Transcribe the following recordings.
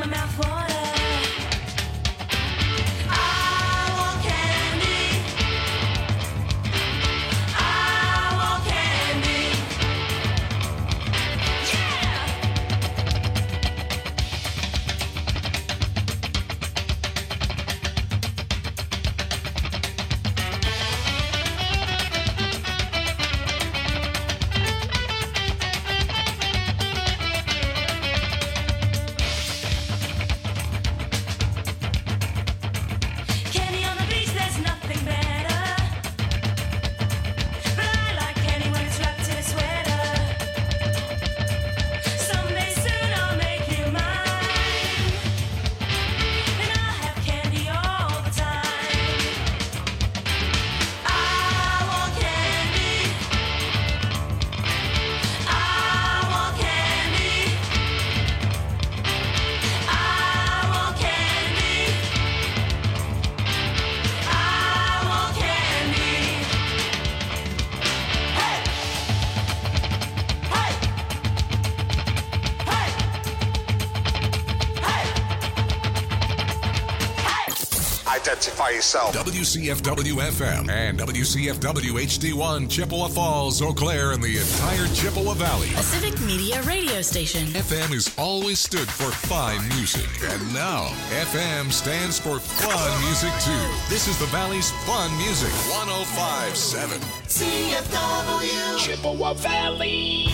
Identify yourself. WCFW-FM and WCFW-HD1, Chippewa Falls, Eau Claire, and the entire Chippewa Valley. A civic media radio station. FM has always stood for fine music. And now, FM stands for fun music, too. This is the Valley's fun music. 105.7. CFW. Chippewa Valley.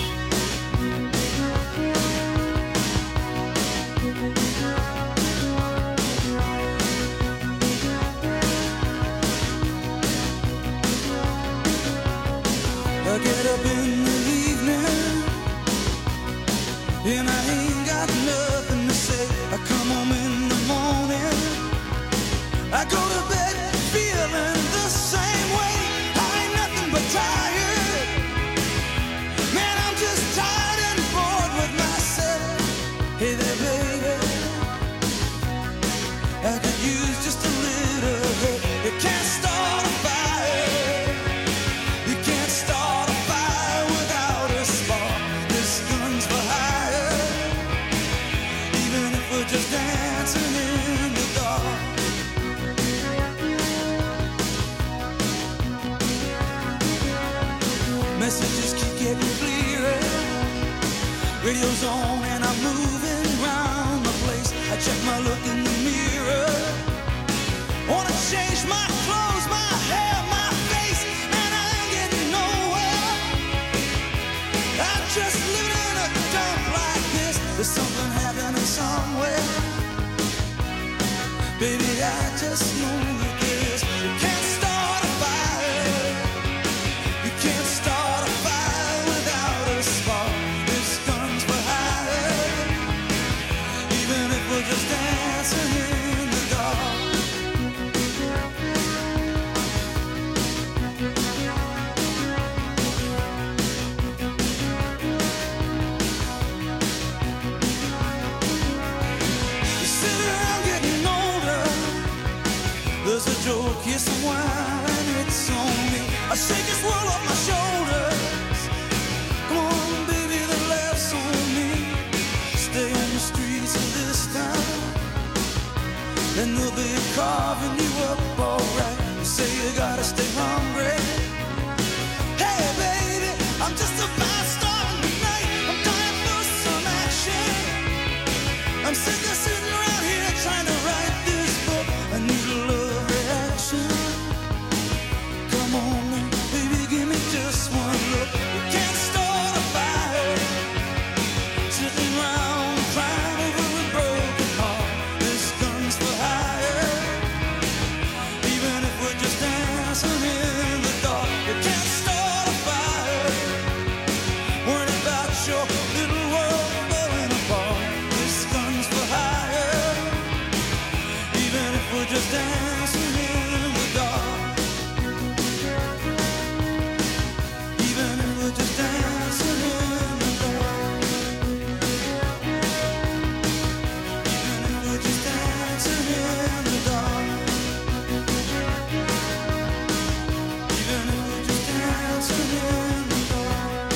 I get up in the evening and I ain't got nothing to say. I come home in the morning, I go to bed feeling the same way. I ain't nothing but tired. Man, I'm just tired and bored with myself. Hey there, baby, I could use just a little help. You can't start a fire. You can't start a fire without a spark. This gun's for hire. Even if we're just dancing in the dark. Messages keep getting clearer. Radio's on and I'm moving around the place. I check my look in the mirror. Wanna change my clothes, my hair, my face, and I ain't getting nowhere. I'm just living in a dump like this. There's something happening somewhere. Baby, I just know that this. You can't start a fire. You can't start a fire without a spark. This gun's for hire. Even if we're just dancing in the dark. You sit around getting older. There's a joke, yes, a while, and it's on me. I shake this world off my shoulders. Come on, baby, the laugh's on me. Stay on the streets of this town, and they'll be carving you up alright. You say you gotta stay hungry. Hey, baby, I'm just about starting tonight. I'm dying for some action. I'm sick of sitting around here trying to write this book. I need a love reaction. Come on, baby, give me just one look. You can't start a fire sitting around crying over a broken heart. This gun's for hire. Even if we're just dancing in the dark. You can't start a fire worrying about your little world falling apart. This gun's for hire. Even if we're just dancing in the dark. Even if we're just dancing in the dark. Even if we're just dancing in the dark. Even if we're just dancing in the dark.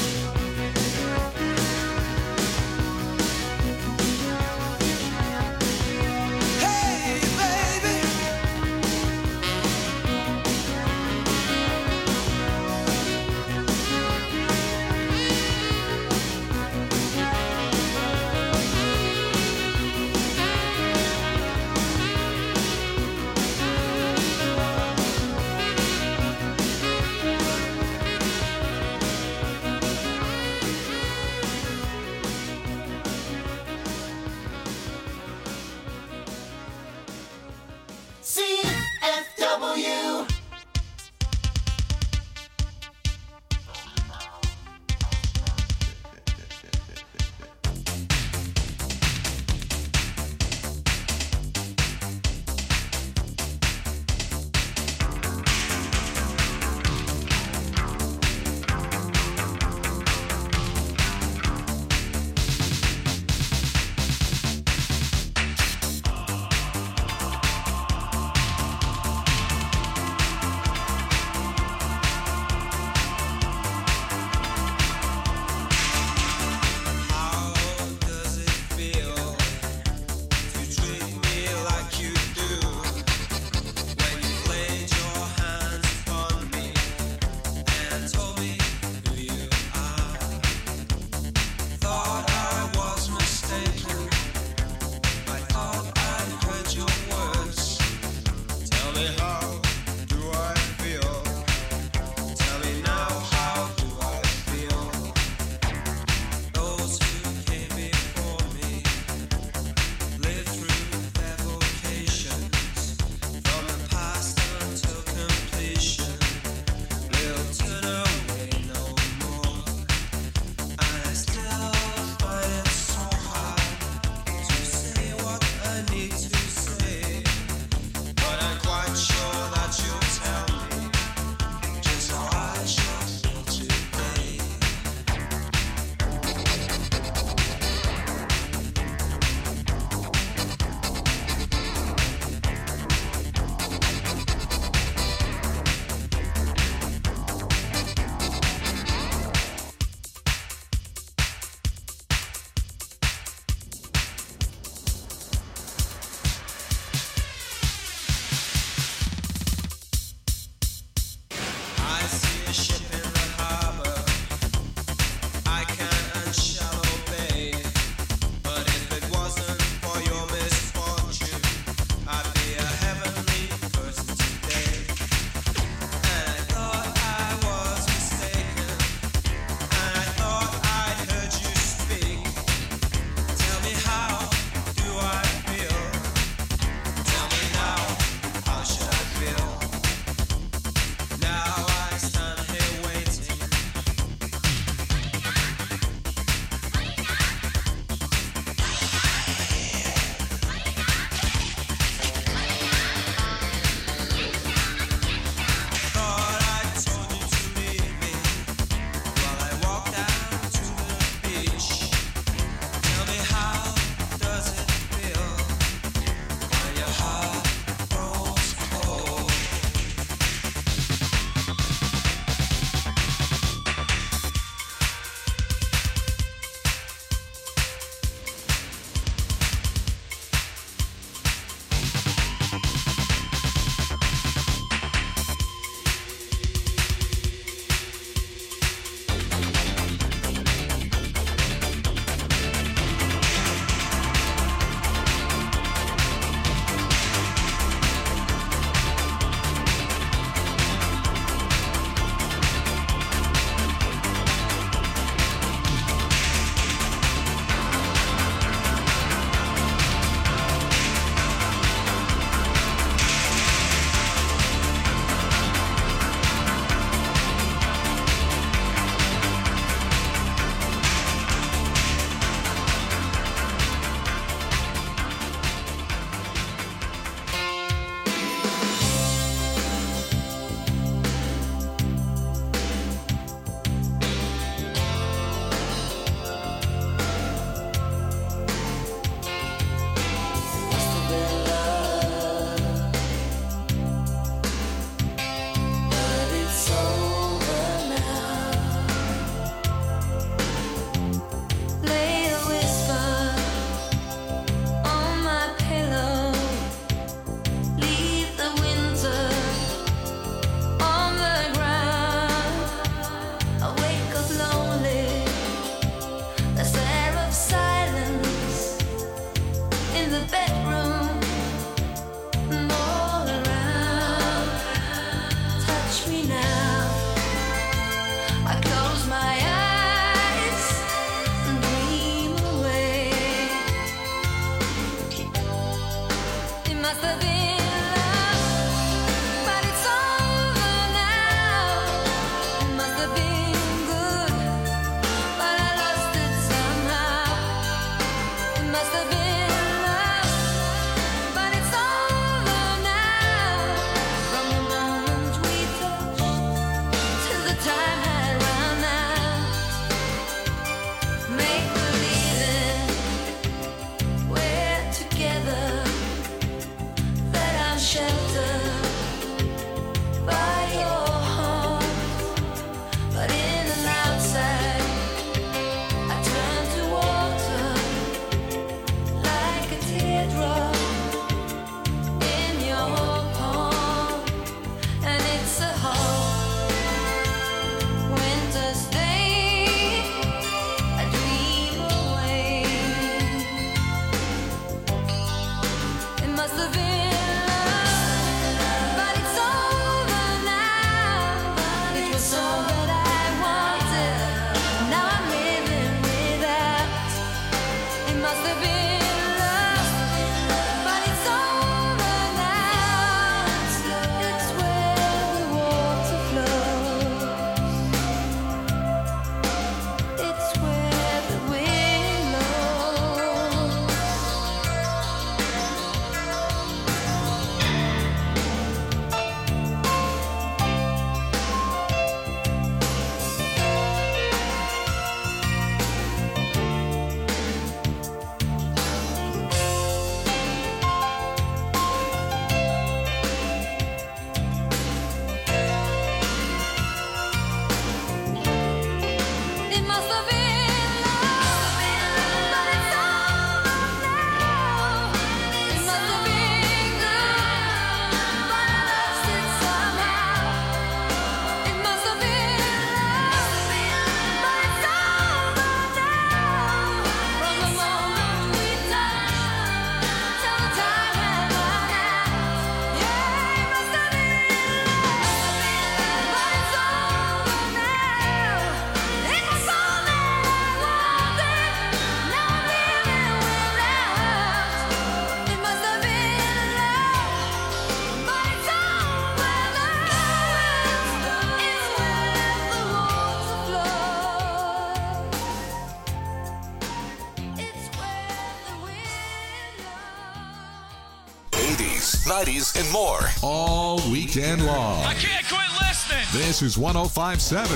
90s, and more. All weekend long. I can't quit listening. This is 105.7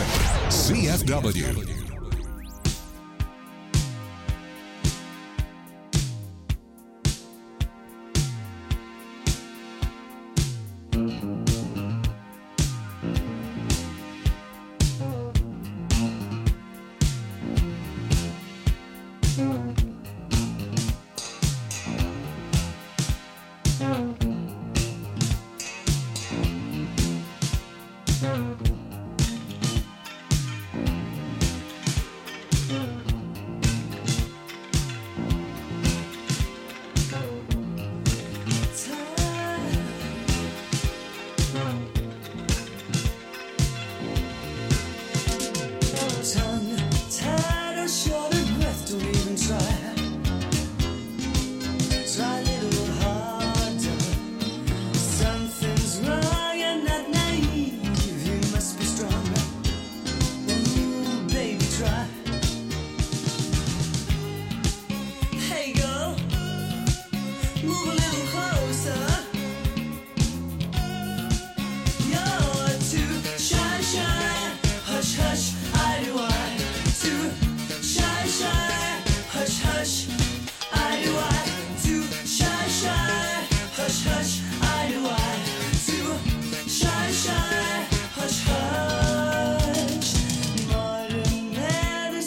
CFW.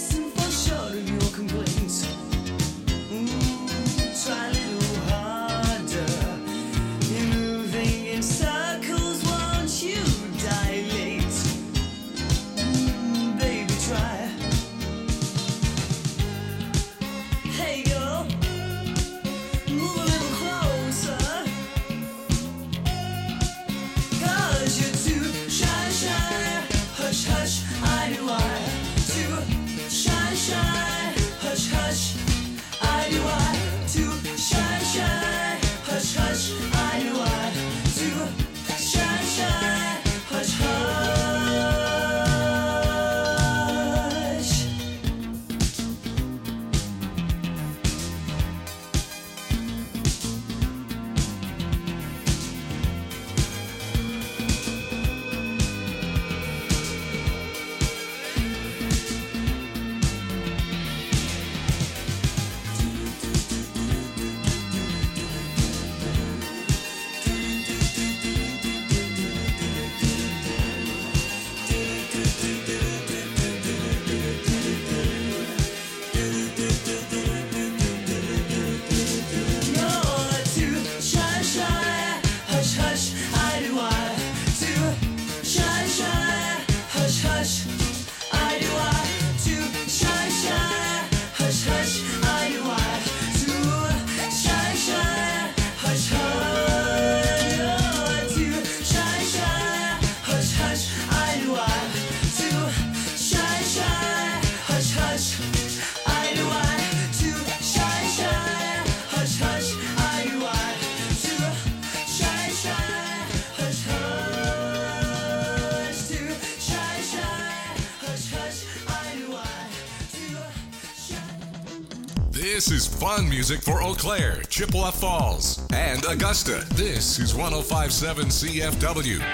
Try a little harder. This is fun music for Eau Claire, Chippewa Falls, and Augusta. This is 105.7 CFW.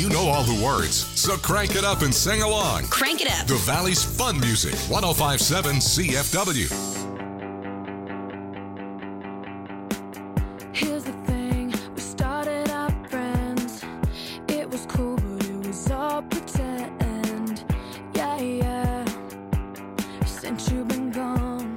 You know all the words, so crank it up and sing along. Crank it up. The Valley's Fun Music, 105.7 CFW. Here's the thing, we started out friends. It was cool, but it was all pretend. Yeah, yeah. Since you've been gone,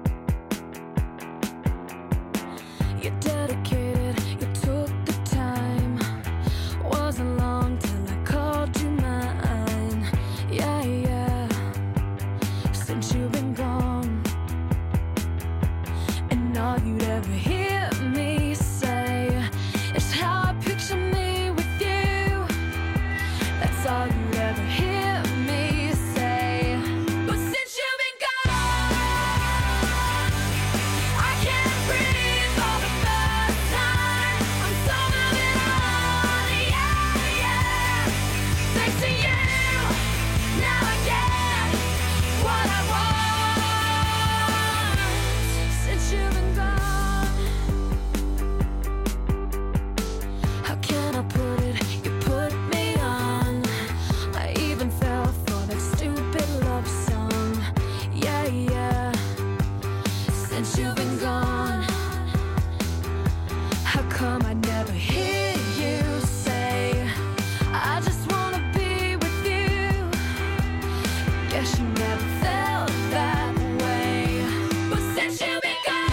you're dedicated, you took the time. Wasn't long till I called you mine. Yeah, yeah. Since you've been gone, and all you'd ever hear me say is how I picture me with you. That's all you'd ever hear me say. But since you've been gone, I can't breathe for the first time. I'm so moving on, yeah, yeah. Thanks to you, now I get what I want. Since you've been gone, how can I put it? You put me on. I even fell for that stupid love song. Yeah, yeah. Since you've been gone, how come I never hear you say, I just wanna be with you? Guess you never felt that way. But since you've been gone,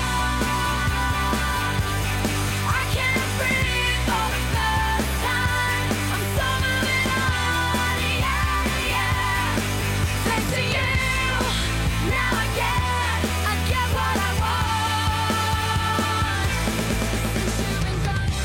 I can't breathe for the first time. I'm so moving on, yeah, yeah. Thanks to you, now I get what I want. Since you've been gone.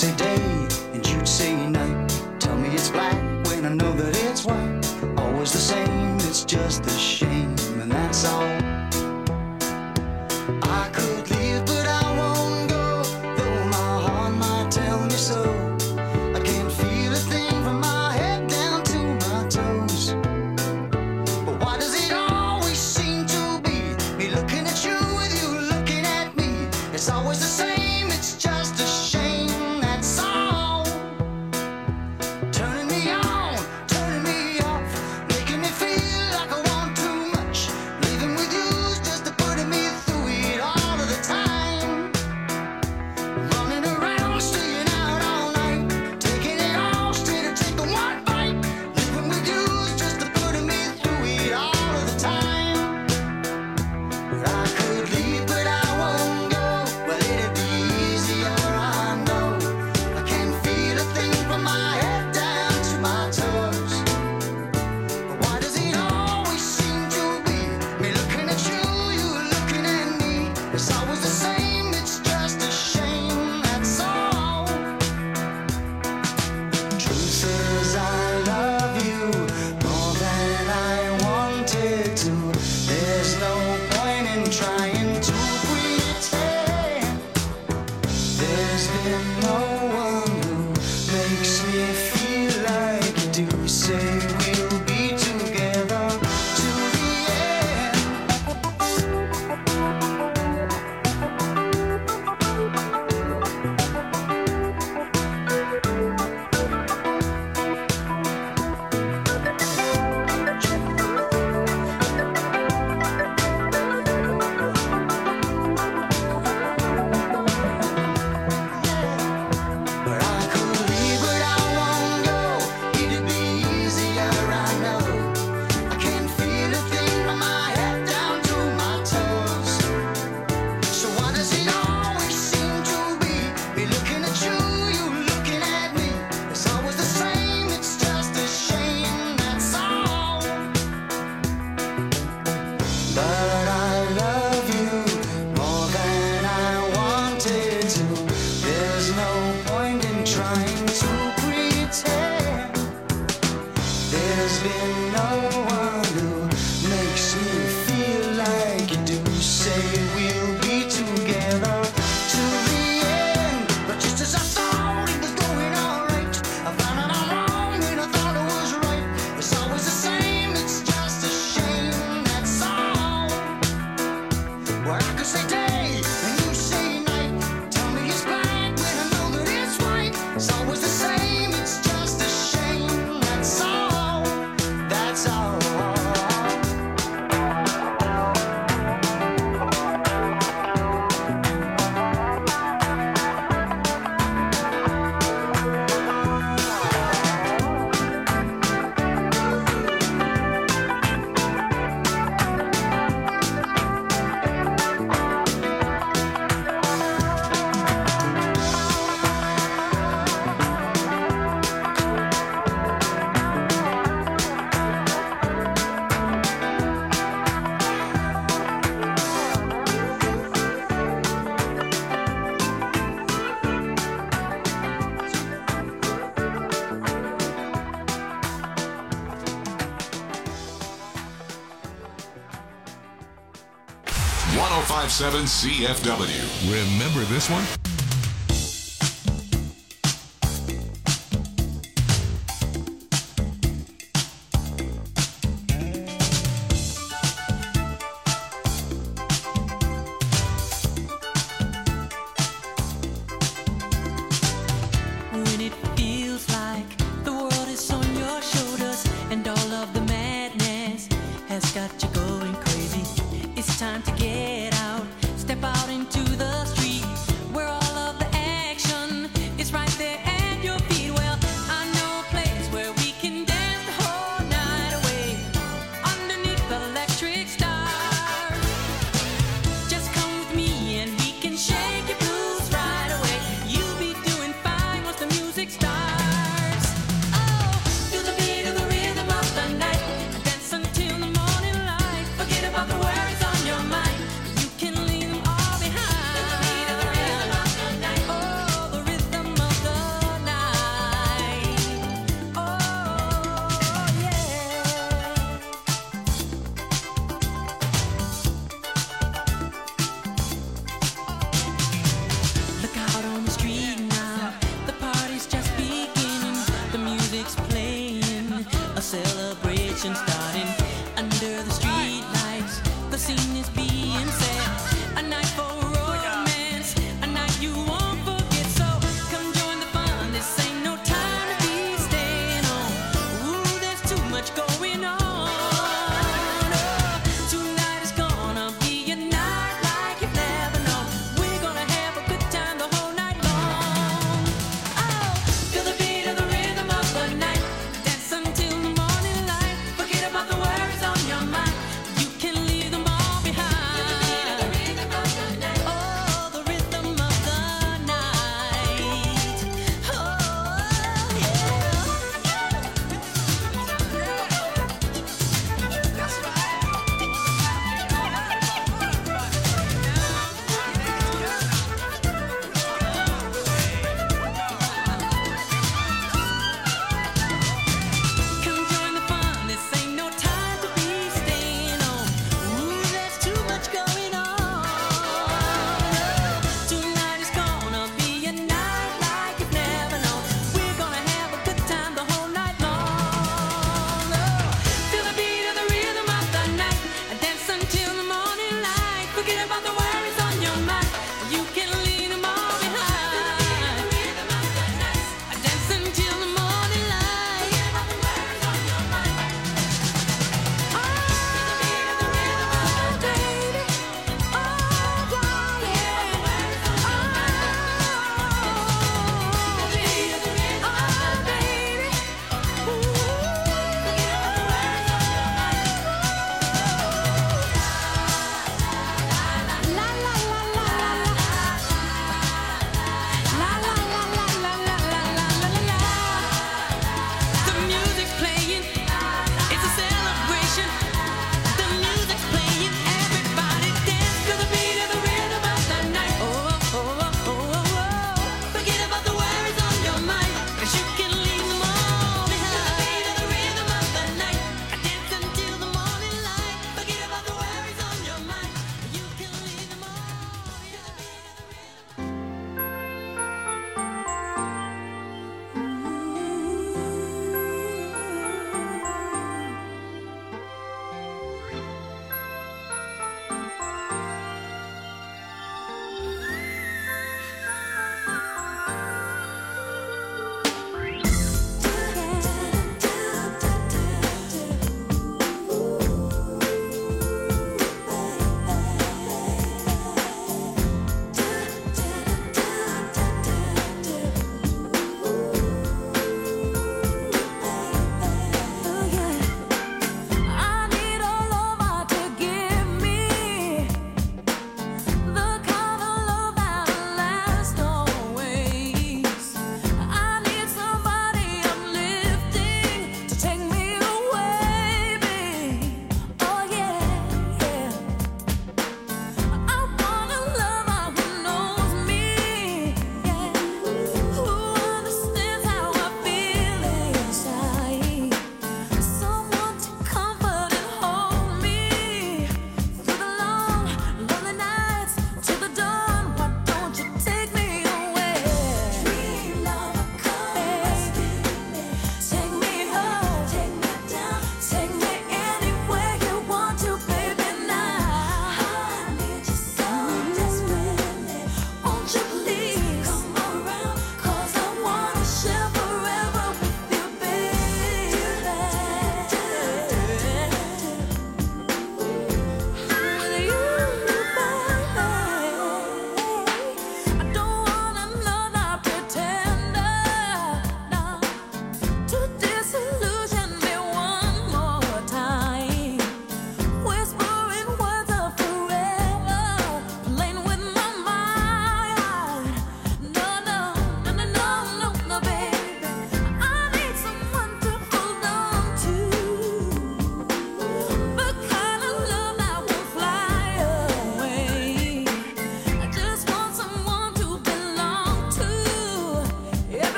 say day and you'd say night. Tell me it's black when I know that it's white. Always the same, it's just a shame, and that's all. I could leave, but I won't go, though my heart might tell me so. I can't feel a thing from my head down to my toes. But why does it always seem to be me looking at you with you looking at me? It's always the same, it's just a shame, that's all. Turning me on, turning me off, making me feel like I want too much. Leaving with you's just to putting me through it all of the time. Running around, staying out all night, taking it all instead of taking one bite. Living with you's just to putting me through it all of the time. But I could leave, but I won't go. Well, it'd be easier, I know. I can't feel a thing from my head down to my toes. But why does it always seem to be me looking at you, you looking at me? It's always the same, it's just a shame, that's all. Truth is I love you more than I wanted to. There's no point in trying to pretend. There's been no one who makes me feel like you do. Say we'll be together to the end. But I could leave, but I won't go. It'd be easier, I know. I can't feel a thing from my head down to my toes. So why does it always seem to be me looking at you, you looking at me? It's always the same, it's just a shame, that's all. But I love you more than I wanted to. There's no point in trying to pretend. There's been no one who makes me feel like you do. Say we'll be together to the end. But just as I thought it was going alright, I found out I'm wrong when I thought it was right. It's always the same, it's just a shame, that's all. Well, I could say day and you say night. Tell me it's black when I know that it's white. It's always the same, it's just a shame, that's all. That's all. .1057 CFW. Remember this one? When it feels like the world is on your shoulders and all of the madness has got you going crazy, it's time to get out, step out into the street where all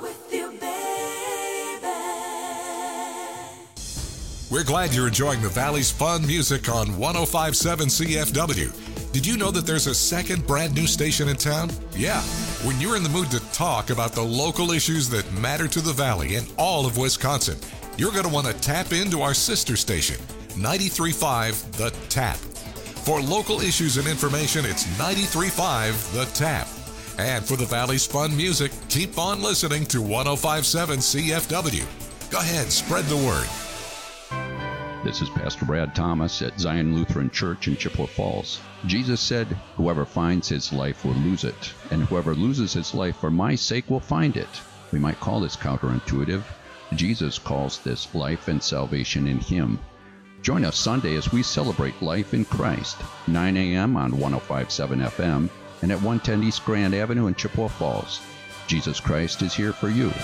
with you, baby. We're glad you're enjoying the Valley's fun music on 105.7 CFW. Did you know that there's a second brand new station in town? Yeah. When you're in the mood to talk about the local issues that matter to the Valley and all of Wisconsin, you're going to want to tap into our sister station, 93.5 The Tap. For local issues and information, it's 93.5 The Tap. And for the Valley's fun music, keep on listening to 105.7 CFW. Go ahead, spread the word. This is Pastor Brad Thomas at Zion Lutheran Church in Chippewa Falls. Jesus said, "Whoever finds his life will lose it, and whoever loses his life for my sake will find it." We might call this counterintuitive. Jesus calls this life and salvation in him. Join us Sunday as we celebrate life in Christ, 9 a.m. on 105.7 FM and at 110 East Grand Avenue in Chippewa Falls. Jesus Christ is here for you.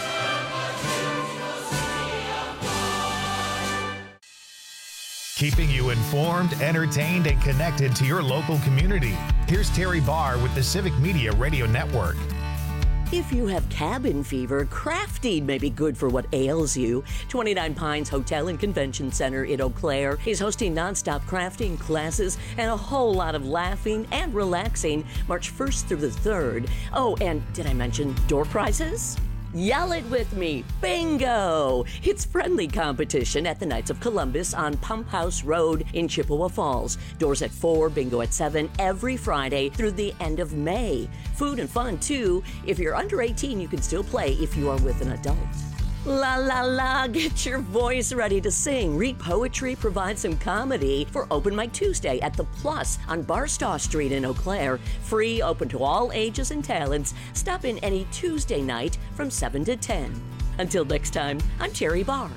Keeping you informed, entertained, and connected to your local community. Here's Terry Barr with the Civic Media Radio Network. If you have cabin fever, crafting may be good for what ails you. 29 Pines Hotel and Convention Center in Eau Claire is hosting nonstop crafting classes and a whole lot of laughing and relaxing March 1st through the 3rd. Oh, and did I mention door prizes? Yell it with me, bingo! It's friendly competition at the Knights of Columbus on Pump House Road in Chippewa Falls. Doors at 4, bingo at 7, every Friday through the end of May. Food and fun, too. If you're under 18, you can still play if you are with an adult. La la la, get your voice ready to sing. Read poetry, provide some comedy for Open Mic Tuesday at The Plus on Barstow Street in Eau Claire. Free, open to all ages and talents. Stop in any Tuesday night from 7 to 10. Until next time, I'm Terry Barr.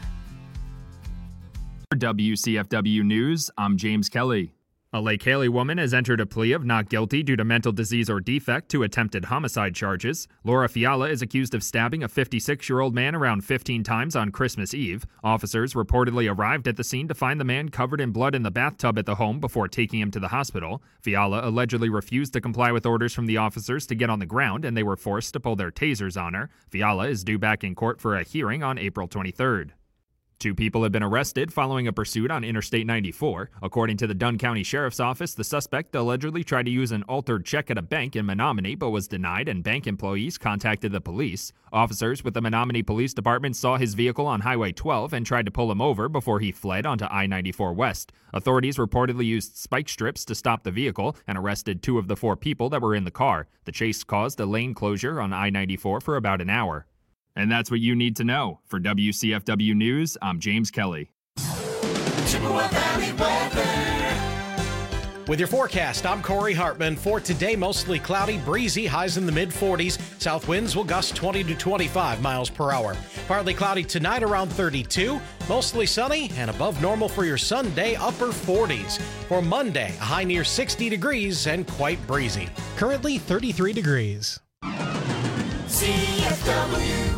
For WCFW News, I'm James Kelly. A Lake Haley woman has entered a plea of not guilty due to mental disease or defect to attempted homicide charges. Laura Fiala is accused of stabbing a 56-year-old man around 15 times on Christmas Eve. Officers reportedly arrived at the scene to find the man covered in blood in the bathtub at the home before taking him to the hospital. Fiala allegedly refused to comply with orders from the officers to get on the ground, and they were forced to pull their tasers on her. Fiala is due back in court for a hearing on April 23rd. 2 people have been arrested following a pursuit on Interstate 94. According to the Dunn County Sheriff's Office, the suspect allegedly tried to use an altered check at a bank in Menominee but was denied, and bank employees contacted the police. Officers with the Menominee Police Department saw his vehicle on Highway 12 and tried to pull him over before he fled onto I-94 West. Authorities reportedly used spike strips to stop the vehicle and arrested 2 of the 4 people that were in the car. The chase caused a lane closure on I-94 for about an hour. And that's what you need to know. For WCFW News, I'm James Kelly. Chippewa Valley weather. With your forecast, I'm Corey Hartman. For today, mostly cloudy, breezy, highs in the mid-40s. South winds will gust 20 to 25 miles per hour. Partly cloudy tonight, around 32. Mostly sunny and above normal for your Sunday, upper 40s. For Monday, a high near 60 degrees and quite breezy. Currently 33 degrees. CFW.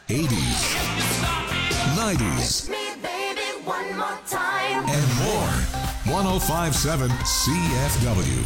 80s, 90s, One more time. and more. 105.7 CFW.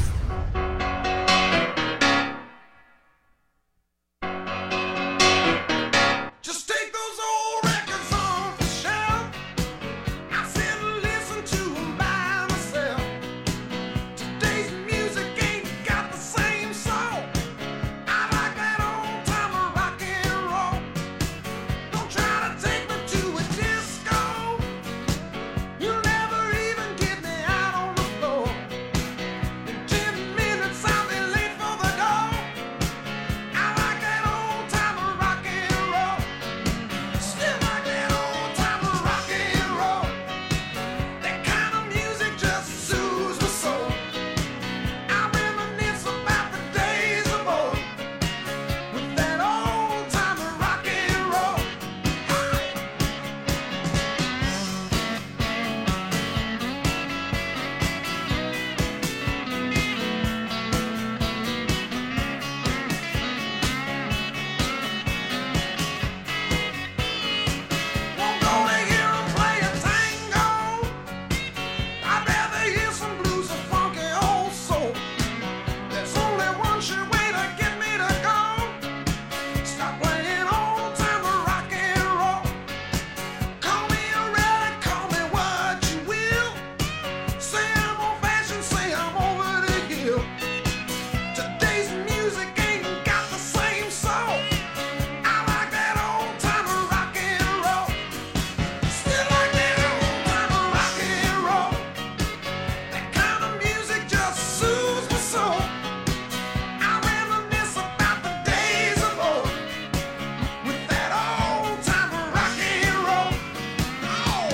Just take those old records off the shelf. I sit and listen to them by myself. Today's music ain't got the same soul. I like that old time of rock and roll. Don't try to take me to a disco. You'll never even get me out on the floor. In 10 minutes I'll be late for the door. I like that old time of rock and roll. Still like that old time of rock and roll. That kind of music just soothes my soul. I reminisce about the days of old with that old time of rock and roll. Won't go to hear 'em play a tango. I'd rather hear some blues or funky old soul. There's only one sure way to get me to go. Stop playing old time of rock and roll. Call me a relic, call me what you will. Say I'm old fashioned, say I'm over the hill. Today's music ain't got the same soul. I like that old time of rock and roll. Still like that old time of rock and roll. That kind of music just soothes my soul. I reminisce about the days of old with that old time of rock and roll. Oh.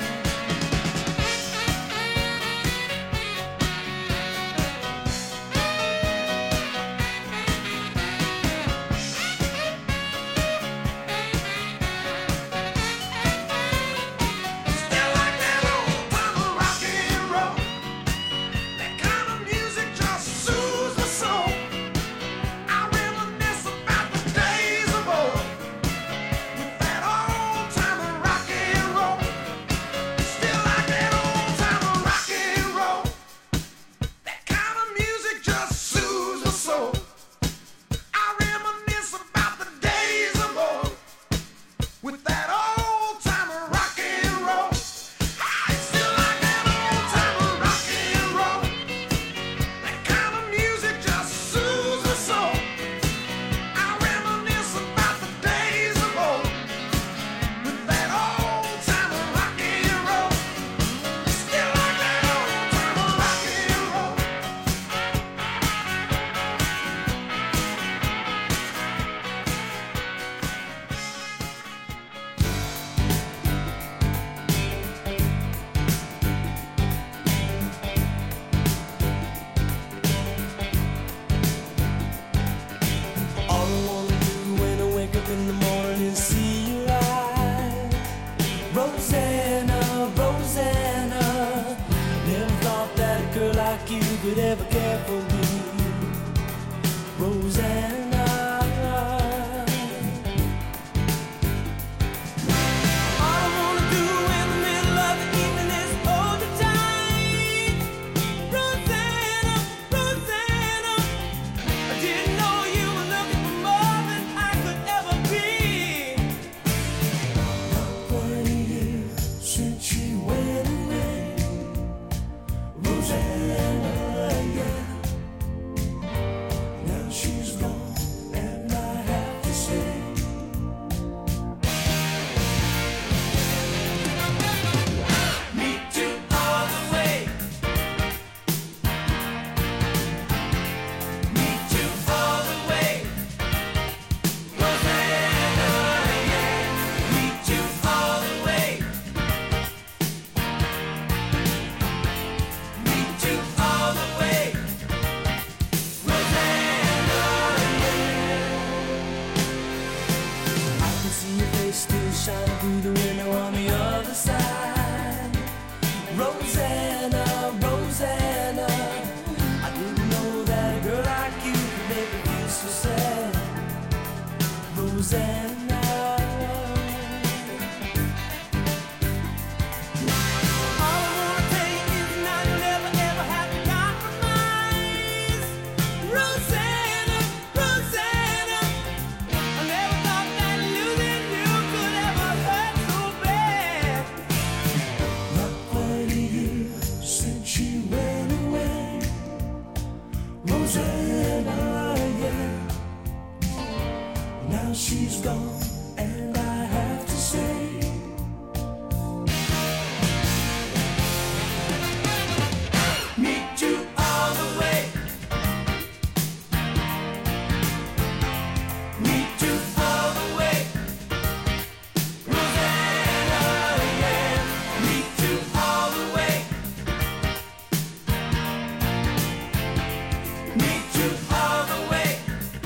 Still like that old time of rock and roll. That kind of music just soothes my soul. I reminisce about the days of old with that old time of rock and roll. Still like that old time of rock and roll. That kind of music just soothes my soul. I reminisce about the days of old with that old time of rock and roll. I still like that old time of rock and roll. That kind of music just soothes my soul. I reminisce about the days of old with that old time of rock and roll. Still like that old time of rock and roll. All I wanna do when I wake up in the morning is see your eyes. Rosanna, Rosanna, never thought that a girl like you could ever care for me. Rosanna. All I wanna do in the middle of the evening is hold you tight. Rosanna, Rosanna, I didn't know you were looking for more than I could ever be. Not 20 years since she went away. Rosanna, yeah. Now she's gone and I have to stay. Me too all the way. Me too all the way. Rosanna, yeah. Me too all the way. Me too all the way. Rosanna, yeah. I can see your face still shining through the window on the other side. Rosanna, Rosanna, I didn't know that a girl like you could make me feel so sad. Rosanna. gone, and I have to say, meet you all the way. Meet you all the way. Rosanna, yeah. Meet you all the way. Meet you all the way.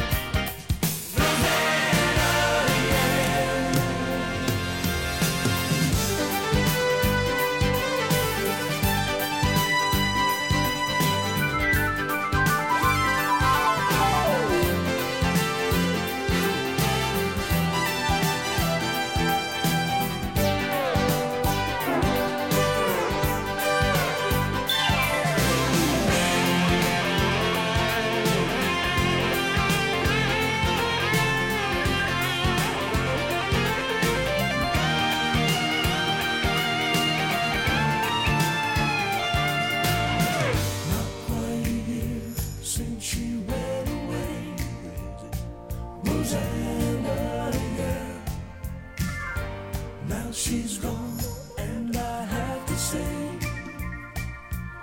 Rosanna, yeah. Since she went away, Rosanna, yeah. Now she's gone.